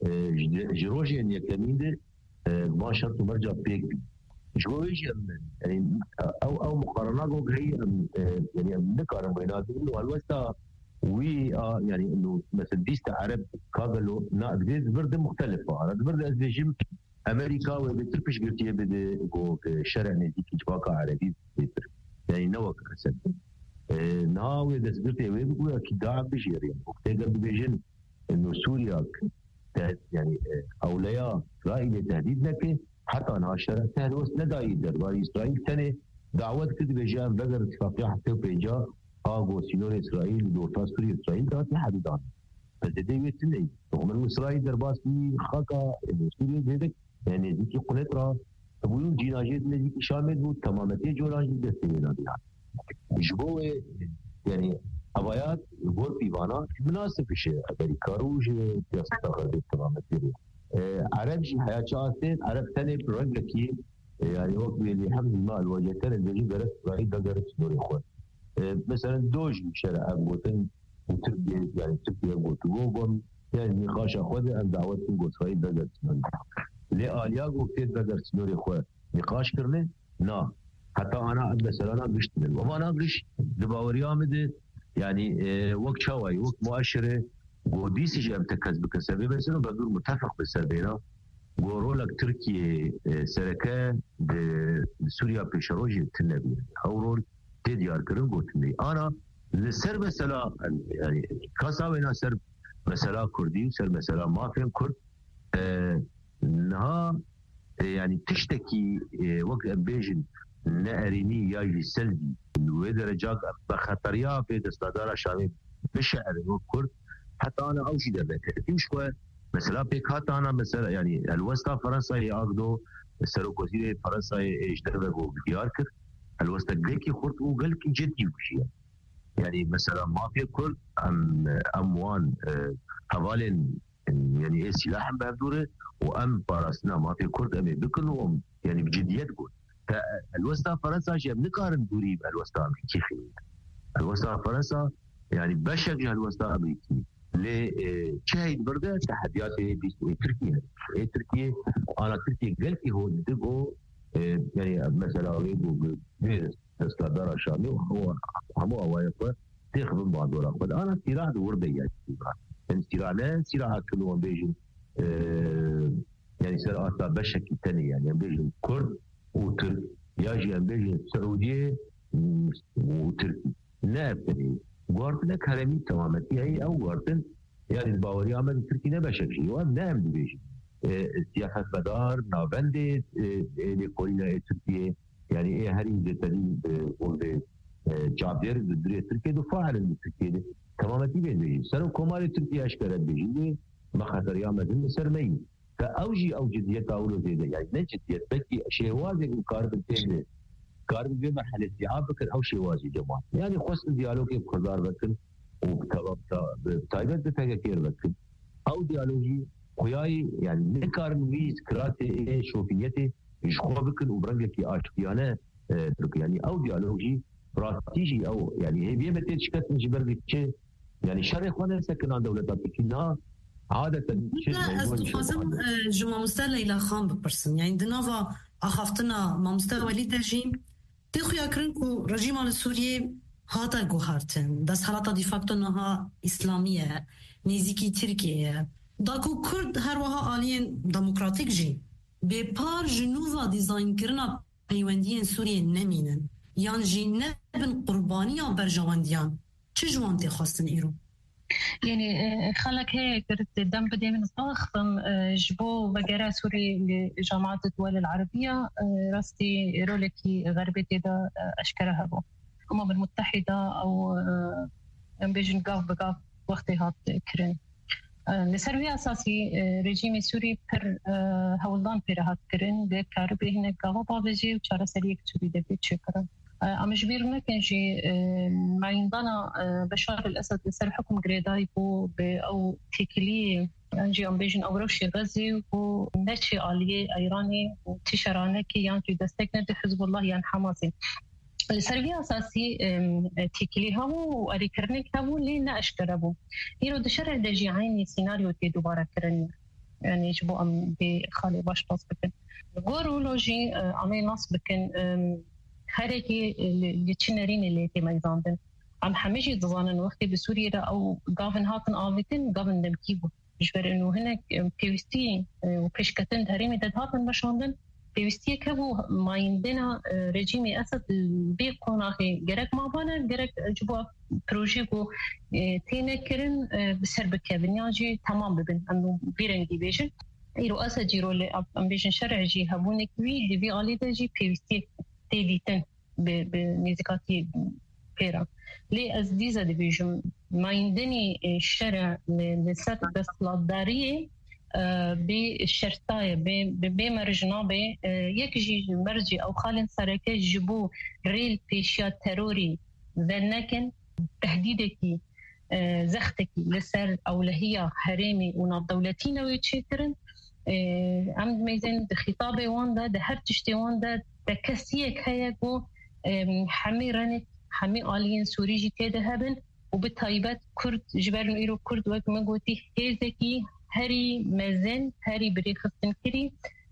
S4: جروجي ان يكمين ده ما شرط ومرجع بيك جويش يعني او او مقارنات جو هي يعني نقارن بيناتهم انه الوسطى وي يعني انه مثلا ديست عرب قابلوا نقد برد مختلفه على برد ازبيجم امريكا وبترفش قلتي بده جو شرع نزيك جباكا عربي بيتر يعني نوك اسد ناوي دسبرتي وي بيقول اكيد داعم بشير يعني وقتها بيجن انه سوريا يعني اولياء اسرائيل تهديد لك حتى انها شرع تهدوس نداي دربار اسرائيل ثاني دعوت كده بيجان بقر اتفاقيه حتى بيجا اغو سينور اسرائيل دوتا سوريا اسرائيل ده حدودان فدي ويتني رغم اسرائيل درباس في خاكا سوريا زيدك يعني ديكي قنطره ابو جيناجيت اللي شامل بو تمامتي جولاج دستينا دي جبوه يعني ابايات غور بيوانا مناسب شيء امريكا روج تستغرب تمامتي عرب جي حياه شاستين عرب ثاني برجلكي يعني وقت اللي حمد الماء الوجهتين اللي جرت بعيد درجه دوري اخوان مثلا دوج شرع ابوتن وتربيه يعني تربيه بوتوغوم يعني نقاش اخذ ان دعوتكم قلت فايد درجه لآلياغو كتير بدر سنوري خواه نقاش کرنه نا حتى انا مثلا انا قشت منه وما انا قشت دباوري آمده يعني اه وقت شاوي وقت مؤشره وديسي جام تكز بكسبه بس انه بدور متفق بالسربينا ورولك تركيا اه سركة بسوريا بيشروجي تنبي او رول تديار کرن قلت لي انا لسر مثلا يعني كاساوينا سر مثلا كردي سر مثلا ما فين كرد اه انها يعني تشتكي وقت بيجن ناريني ياجي سلبي ودرجات بخطريا في دستادار شامل بشعر وكرد حتى انا اوجي ده مش كويس مثلا بيك حتى انا مثلا يعني الوسطى فرنسا ياخذوا سروكوزي فرنسا يجدروا بياركر الوسطى جيكي خرط وقال لك جدي وشي يعني مثلا ما في كرد ام اموان حوالين يعني ايه سلاح بهدوره وام بارسنا ما في كرد امي بكلهم يعني بجديات قول فالوسطى فرنسا شيء بنقارن دوري بالوسطى امريكي خلينا الوسطى فرنسا يعني بشجع الوسطى امريكي ليه شاهد برده تحديات تركيا ايه تركيا انا تركيا قلت هو دغو يعني مثلا ويجو استادار شامل هو هم هو تاخذ بعض ولا انا استيراد ورديه استيراد استيراد كلهم بيجي اه يعني صار اصلا بشكل ثاني يعني بيجي كرد وترك يجي بيجي السعوديه وتركي لا يعني گواردن کلمی تمامتی هی او گواردن يعني الباوري عمل تركي نباشر شيء وام نعم بيجي سياحة مدار نابند لكل تركيا يعني ايه هري زتري بقول جابر بدري تركيا دفاع عن تركيا تمامتي بيجي سر كمال تركيا اشكال بيجي ما خاطر يعمل سرمي فاوجي او جديه اولو زي يعني نجديه بكي شيء واجد مقارب التاني قارب بمرحله استيعاب بكر او شيء واجد جماعه يعني خص الديالوج بخضار بكر وبتايبت بتفكير بكر او ديالوجي خوياي يعني نكار ويز كراتي شوفيتي يشخو بكر وبرنجك اشكيانه يعني او ديالوجي استراتيجي او يعني هي بيمتى شكت جبر يعني شرق وانا سكن دولتات كنا عادة
S2: لا استخدام جمع مستوى إلى خام ببرسن يعني دنافا أخافتنا ما مستوى لي ترجيم تخو يكرنكو رجيم على سوريا هذا جوهرتن دس حالات ديفاكتو نها إسلامية نزيكي تركيا داكو كرد هر وها آلين ديمقراطيك جي ببار جنوبا ديزاين كرنا بيوانديين سوريا نمينن يعني جي نبن قربانيا برجوانديان چه جوانتي خواستن إيرو؟
S1: يعني خلك هيك كرت دم بدي من الضخم جبو وجرا سوري لجامعة الدول العربية راستي رولكي غربتي دا أشكرها بو الأمم المتحدة أو بيجن قاف بقاف وقتي هات كرن لسروي أساسي رجيم سوري بر هولدان بير هات كرن ده كاربي هنا قاف بابجي وشارة سريك سوري ده بيتشكرن أمجبير نكن شيء ما ينضنا بشار الأسد لسر حكم قريداي بو أو تيكلي أنجي أم بيجن أو روشي غزي ونشي آلية إيراني تشرانة كي يانجي دستكنا دي حزب الله يان حماسي السربية أساسي تيكلي هاو وأريكرنك هاو اللي لا أشكربو يرو دشرع دجي عيني سيناريو تي دوبارة كرني يعني يجبو أم بخالي باش نص بكن غورولوجي عمي نص بكن هركي اللي تشنرين اللي كما يزاندن عم حميجي دزانن وقتي بسوريا او غافن هاتن آويتن غافن دمكيبو جبر انه هناك بيوستي وبيشكتن هريمي داد هاتن بشاندن بيوستي كبو ما يندنا رجيمي أسد بيقوناخي جرك ما بانا جرك جبوا بروجيكو تينا كرن بسر بكابنياجي تمام ببن انه بيرنجي بيجن ايرو أسد جيرو اللي ام بيجن شرعجي هبونك وي دي في غالي جي بيوستي تيديتن بنيزكاتي كيرا لي أزديزة ديفيجن ما يندني الشرع لسات دستلاتدارية بالشرطاية بمرجنا بي يكجي مرجي أو خالن سركي جبو ريل بيشيا تروري ذنكن تهديدكي زختكي لسر أو لهي حريمي وناب دولتين ويتشكرن عمد ميزان خطابي واندا ده هر تشتي واندا تكسيك هيكو حمي رنك حمي آليين سوري جي تيده هبن وبالطيبات كرد جبرن إيرو كرد وك مقوتي هيزكي هري مازن هري بريخستن كري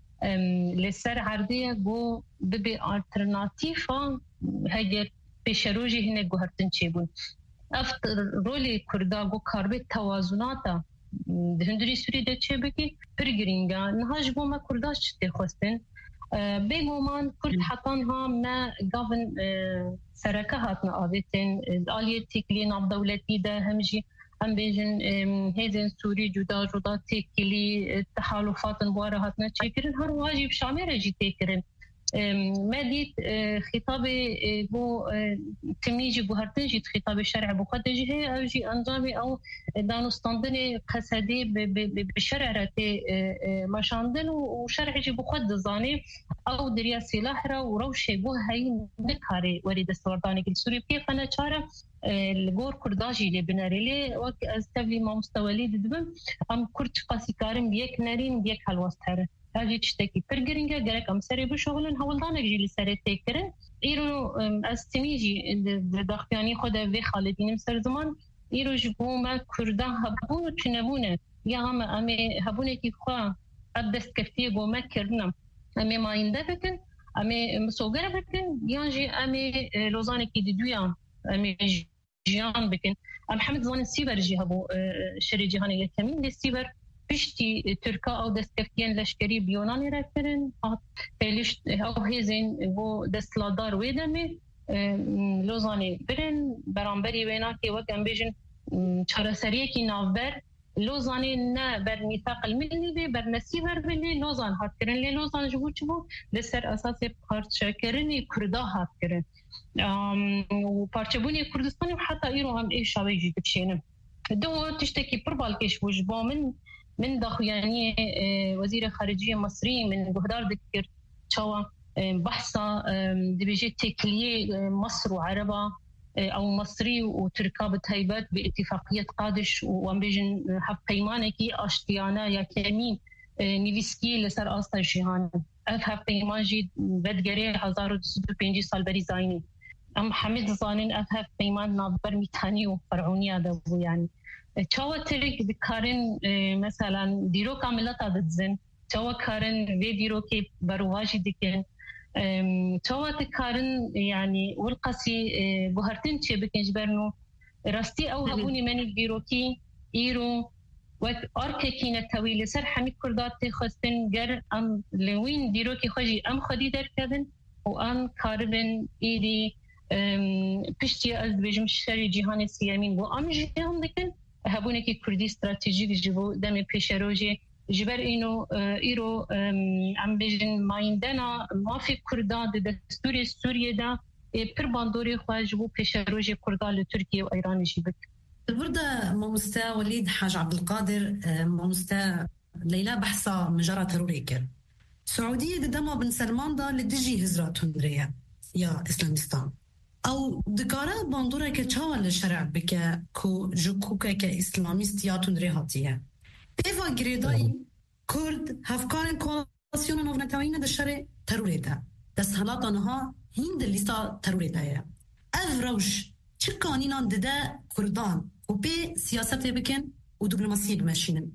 S1: لسر عردية جو ببي alternatifa هاجر بشروجي هنا جو هرتن چيبون افتر رولي كردا جو كاربت توازناتا دهندري سوري ده چيبكي برگرينگا نهاج بو ما كرداش تخستن بيغومان كرد حطانها ما قابن سركة هاتنا آبتن آلية تيكلين عب دولتي ده همجي هم بيجن هيزن سوري جدا جدا تيكلي تحالفات بوارا هاتنا تشكرن هر واجب شامير جي تيكرن ما ديت خطابي بو تمنيجي بو هرتنجي خطاب الشرع بو خدجي هي أو جي أنظامي أو دانستاندني قصدي بالشرع راتي مشاندن وشرع جي بو خد زاني أو دريا سلاح را وروشي بو هاي نكاري وريد السورداني كل سوري كيف أنا شارع الجور كرداجي اللي بناريلي وك أستبلي ما مستوى دبم أم كرد قاسي كارم بيك نارين بيك حلوستها هاجي تشتكي برجرينجا جرك أم سري بشغلن هولدانك جي لسري تكرن إيرو أستميجي داخلياني خدا في خالدين مسر زمان إيرو جبو ما كردا هبون وتنبونه يا هم أمي هبونه كي خوا أبدست كفتيه جو ما كرنا أمي ما يندفكن أمي مسوجر بكن يانجي أمي لوزانك يدويا أمي جيان بكن أم حمد زمان السيبر جي هبو شري جهاني يكمل السيبر بشتي تركا أو دستكفتين لشكري بيوناني ركرن بيلش أو هزين بو دستلادار ويدمي لوزانی برن برانبری وینا که وقت ام بیجن چارەسەریەکی کی ناوبر لوزانی نه بر میثاق المللی به بر نسیبر بلی لوزان هات کرن لی لوزان جبو چبو لسر اساس پارچه‌کردنی کردا هات کرن و پارچه‌بونی کردستانی و حتی ایرو هم ایشاوی جی بچینم دو تشتكي بربالكش وجبا من من داخويانية وزير خارجية مصري من جهدار ذكر شوا بحثا دبيجي تكلية مصر وعربة أو مصري وتركا بتهيبات باتفاقية قادش وأمبيجن حق قيمانكي أشتيانا يا كمين نيفيسكي لسر آستا جيهان أف حق قيمان جي بدقري هزار ودسدو بينجي سال بري زايني أم حمد زانين أفهم قيمان نابر ميتاني وفرعونية دبو يعني توا تريك بكارن مثلا ديرو كاملة تادزن توا كارن في ديرو كي برواجي ديكن توا تكارن يعني والقسي بهرتن تشي بكنج برنو راستي أو هبوني من البيروكي إيرو وك أركيكينة طويلة سر حمي كردات تخستن جر أم لوين ديروكي خجي أم خدي در كذن وأم كاربن إيدي پشتی از بجم شری جهان سیامین و ام جهان دکن هبونه که کردی استراتژیک جبو دم پیش روزی جبر اینو ایرو ام بجن مایندنا مافی کردان دستور سوریه دا پر باندوری خواهد جبو پیش روزی کردان لترکیه و ایران جیبک.
S2: البرده ماموستا وليد حاج عبد القادر ماموستا ليلى بحثا مجرى تروري كر سعودية قدامها بن سلمان دا لدجي هزرات هندرية يا إسلامستان او دکاره باندوره که چاوه لشرع بکه که جکوکه که اسلامیست یاتون ریحاتیه ایفا گریدایی کرد هفکارن کوالاسیون نوونتاوین ده شرع تروره ده دست حالات آنها هین ده لیستا تروره ده اف روش چه قانینان ده ده کردان و به سیاست بکن و دیپلماسی بمشینن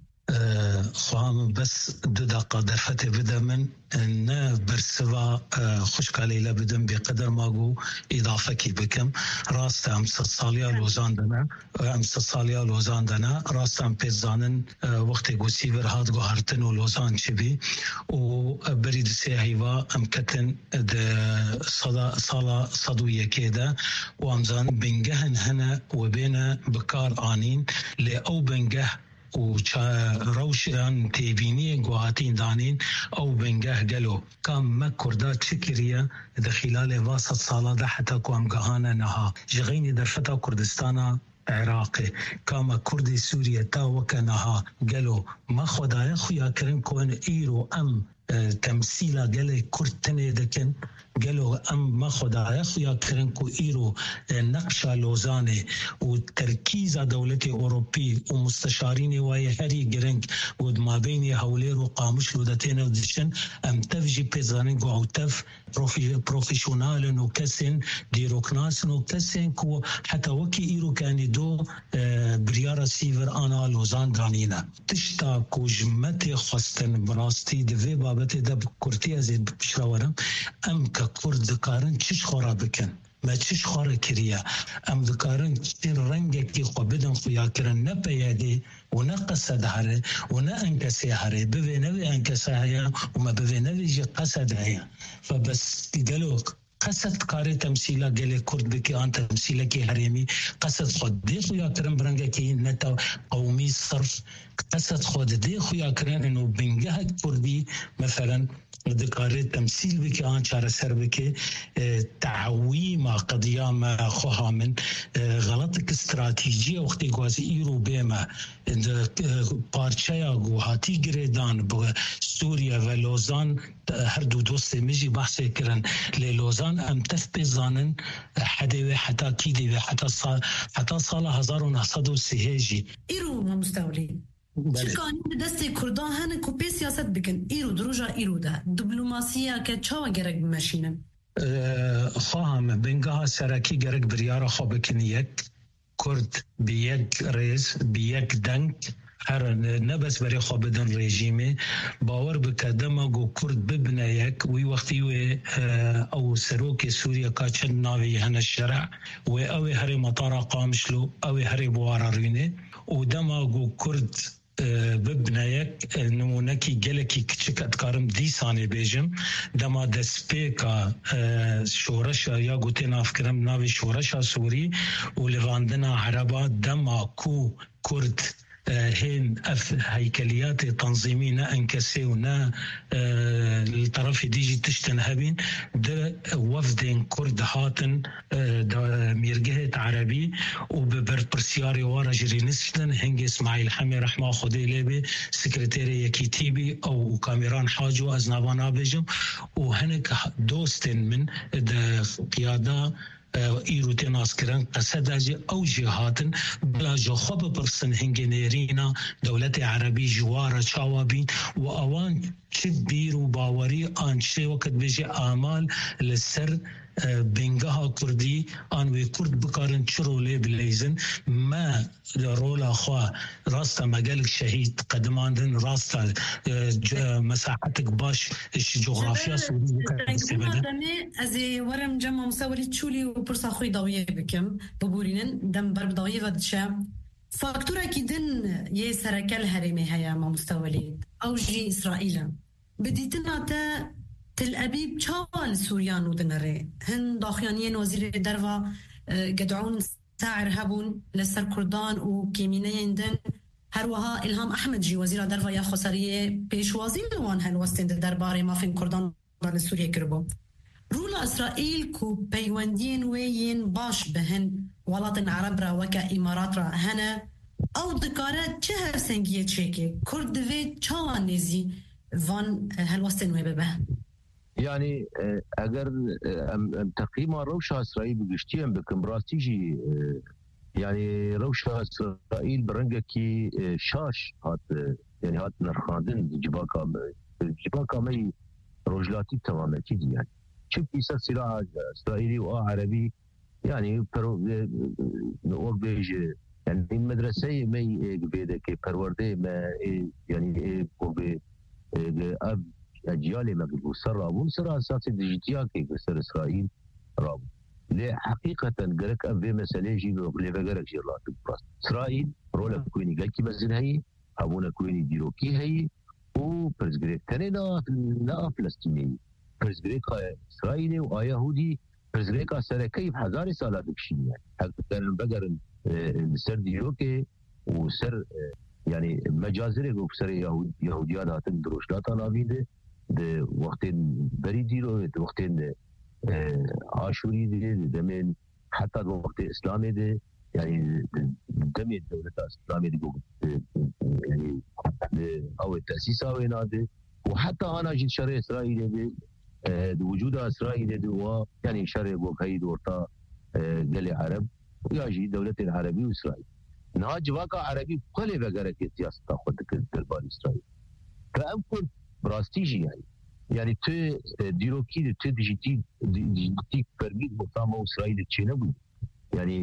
S3: خواهم بس دو دقیقه درفته بده من نه برسوا خوشکالی بدم بقدر ماگو اضافه کی بکم راست هم سالیا لوزان دنا هم سالیا لوزان دنا راست هم پیزانن وقتی گوسی ور هات گو هرتن و لوزان چبی و برید سه هیوا هم کتن د صدا سالا صدویه کده و همزان بنگهن هنه و بین بکار آنین لی او بنگه و روشان تیبینی گوهاتین دانین او بنگه گلو کام مکرده چکریه در خلال واسط سالا ده حتی کام گهانه نها جغین در فتا کردستان عراقی کام کردی سوریه تا وکنها گلو ما خدای خویا کرن کن ایرو ام تمثیل گله کرتنه دکن قالوا أم ما خدايا خيا كرنكو إيرو نقشة لوزانة وتركيز دولة أوروبي ومستشارين ويا هري جرنك وما بين هوليرو قامش لودتين ودشن أم تفجي بيزانينكو أو تف بروفيشونال وكسن ديروكناس وكسن كو حتى وكي إيرو كان دو بريارة سيفر أنا لوزان دانينا تشتا كو جمتي خستن براستي دفي بابتي دب كورتي أزيد بشراورم أم كرد ذكارن چش خورا بکن ما چش خورا کریه ام ذكارن چین رنگه کی قبدن خویا کرن نه پیاده و نه قصد هره و نه انکسی هره بوی نوی انکسی هیا و ما بوی نوی جی قصد هیا فبس قالوا قصد کاری تمثیله گله کرد بکی آن تمثیله کی حریمی قصد خود دی خویا کرن برنگه کی نتا قومی صرف قصد خود دی خویا کرن انو بنگه کردی مثلا ذكرت تمثيل بك آن شار سر بك تعويم قضية خوها من غلطك استراتيجية وقتی قوازي إيرو بيما پارچایا گوهاتی گریدان با سوریا و لوزان هر دو دوست میجی بحث کرن لوزان ام تف بزانن حدوی حتی کیدی و حتی سال حتی سال هزار و نهصد و سه
S2: إيرو ما مستولين چکانی دست کردان هنه کوپی سیاست بکن ایرو دروجا ایرو ده دیپلماسیه که چاوا گرک بمشینن
S3: خواهم بنگاه سرکی گرک بریارا خواب بکن یک کرد بیک ریز بیک دنگ هر نبس برای خواب بدن رژیمه باور بکدم گو کرد ببنه یک وی وقتی و او سروک سوریا که چند ناوی هنه شرع و او هر مطار قامشلو او هر بوارا رینه و دما گو کرد ببنایک نمونکی گلکی کچکت کارم دیسانی بیجم دما دسپیکا شورش یا گوتی ناف کرم ناوی شورش سوری و لواندنا عربا دما کو کرد هين هيكليات تنظيمية انكسي ونا الطرف ديجي تشتنهبين ده وفدين كرد هاتن ميرجهت عربي وببرسياري ورا جرينستن هنجي اسماعيل حمي رحمه خدي ليبي سكرتيري كيتيبي او كاميران حاجو ازنابانا بيجم وهنك دوستن من قيادة ایرو تناس کرن قصد اجی او جهاتن بلا جو خوب برسن هنگنیرینا دولت عربی جوار چاوابین و اوان چه بیر و باوری آنچه وقت بجی آمال لسر بنگاه کردی آنوی کرد بکارن چرولی بلیزن ما رولا خواه راستا مقالك شهید قدماندن راستا مساحتك باش جغرافيا سوري بكارن
S2: استفاده از ورم جمع مساولي تشولي وبرصا خوي ضويه بكم ببورينن دم برب ضويه ودشا فاكتورا كيدن يه سركل هرمي هيا ما مستولي او جي اسرائيل بديتنا تا تل أبيب شال سوريان ودنري هن داخيانيين وزير دروا قدعون ساعر هبون لسر كردان وكيمينيين دن هروها إلهام أحمد جي وزير دروا يا خسارية بيشوازين لوان هالوستين درباري ما فين كردان دان سوريا كربو رولا إسرائيل كو بيواندين وين باش بهن ولاتن عرب را وكا إمارات را هنا أو دكارة چه هفسنگية چيكي كرد في چاوان نزي وان هالوستين ويبه
S4: يعني اگر تقييم روشة اسرائيل بگشتیم بكم براستيجي يعني روشة اسرائيل برنگكي شاش هات يعني هات نرخاندن جباكا جباكا مي رجلاتي تمامتي دي يعني شوف كيسا سلاح اسرائيلي وعربي يعني نقول بيجي يعني المدرسة مي بيدك پرورده ما يعني بي اب اجيال ما قبل سر رابون سر اساس ديجيتيا كي سر اسرائيل رابون ليه حقيقه قالك ابي مساله جي اللي بقالك جي الله تبرس اسرائيل رولا كويني قال كي بزن هي ابونا كويني ديروكي هي و برزغريك كندا لا فلسطيني برزغريك اسرائيلي ويهودي برزغريك سر كيف هزار سالات بشين يعني حتى بقر سر ديروكي وسر يعني مجازر وسر يهود يهوديات هاتن دروشلات نابيده ده وقتين بريديرو ده وقتين عاشوري ده دمين حتى وقت اسلامي ده يعني دمين الدولة الاسلامية ده يعني او التأسيس او ده وحتى انا جيت شرع اسرائيل ده وجود اسرائيل ده يعني شرع بوكاي دورتا قال عرب ويجي دولة العربية واسرائيل نهاج واقع عربي كل بقرك سياسة تاخذ البال اسرائيل فامكن براستيجي يعني يعني تو ديروكي تو ديجيتي ديجيتي برميد مقام اسرائيل تشينبو يعني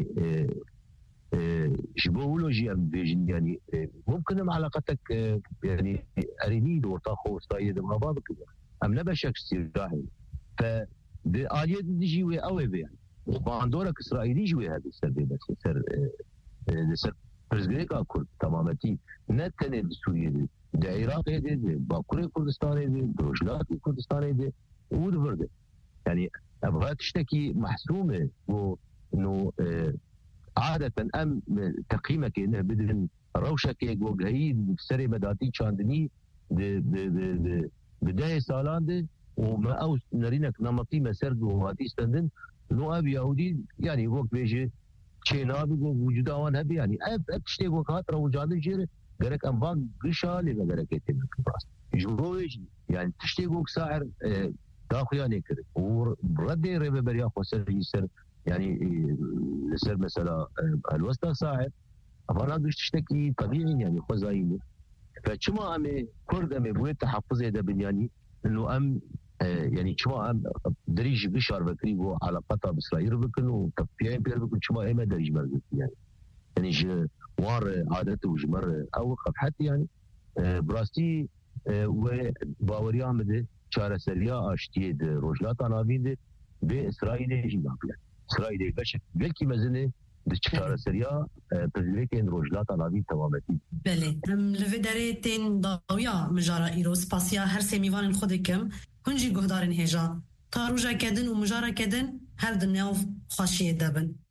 S4: جبولوجي ام فيجن يعني ممكن علاقتك يعني اريني ورطاخو اسرائيل مع بعض كده ام نبشك استراحي ف آلية ديجي وي اوي يعني وباندورك اسرائيلي جوي هذا السر بس سر سر برزغريكا كرد تمامتي نتن سوريا دي ده عراق دي باكوري كردستان دي روجلات كردستان دي ودفرد يعني ابغى تشتكي محسومه انه عاده ام تقييمك انه بدن روشك وجهي بسري بداتي شاندني بدايه سالان دي وما او نرينك نمطي مسرد وهاتي استندن نو اب يهودي يعني وقت بيجي چینا بگو وجود آن هبی یعنی اب اب شتی کو خاطر وجود جيره گرك انفان قشالي گرك يتم كباس جوج يعني تشتي کو ساعر داخل يعني كده ورد ربا بريا خسر يسر يعني سر مثلا الوسط ساعر افانا قش تشتكي طبيعي يعني خزاينه فشما ام كرد ام بو تحفظ ده بنياني انه ام يعني شما ام دريج بشار بكري و علاقتها باسرائيل بكن وطبيعي بير بكن شما ايما دريج مرقت يعني يعني ج وار عادته وجمر او حتى يعني براستي وباوريا مده چاره سريا اشتي روجلات نابيد باسرائيل جي نابيا اسرائيل بشك بلكي مزنه دچار سریا پزیرکن روجلات ناوی تمامتی
S2: بله هم لفدارتين ضاويا مجارا ایرو سپاسیا هر سمیوان خودکم هنجی گهدارن هجا تاروجا کدن و مجارا کدن هر دنیاو خاشیه دبن